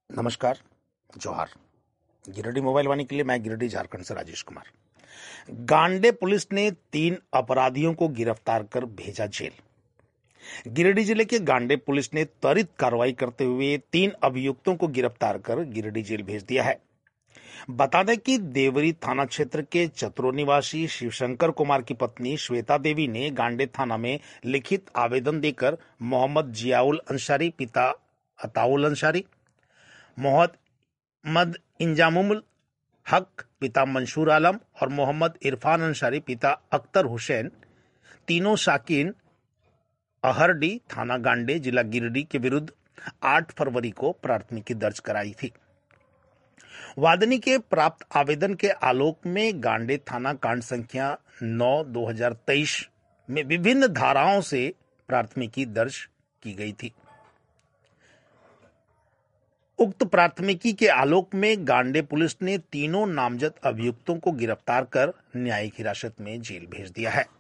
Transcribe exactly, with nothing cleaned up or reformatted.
नमस्कार, जोहार। गिरिडीह मोबाइल वाणी के लिए मैं गिरिडीह झारखंड से राजेश कुमार। गांडे पुलिस ने तीन अपराधियों को गिरफ्तार कर भेजा जेल। गिरिडीह जिले के गांडे पुलिस ने त्वरित कार्रवाई करते हुए तीन अभियुक्तों को गिरफ्तार कर गिरिडीह जेल भेज दिया है। बता दें कि देवरी थाना क्षेत्र के चतरो निवासी शिवशंकर कुमार की पत्नी श्वेता देवी ने गांडे थाना में लिखित आवेदन देकर मोहम्मद जियाउल अंसारी पिता अताउल अंसारी, मोहम्मद इंजामुल हक पिता मंसूर आलम और मोहम्मद इरफान अंसारी पिता अख्तर हुसैन, तीनों साकिन अहरडी थाना गांडे जिला गिरिडीह के विरुद्ध आठ फरवरी को प्राथमिकी दर्ज कराई थी। वादनी के प्राप्त आवेदन के आलोक में गांडे थाना कांड संख्या नौ दो हजार तेईस में विभिन्न धाराओं से प्राथमिकी दर्ज की गई थी। उक्त प्राथमिकी के आलोक में गांडे पुलिस ने तीनों नामजद अभियुक्तों को गिरफ्तार कर न्यायिक हिरासत में जेल भेज दिया है।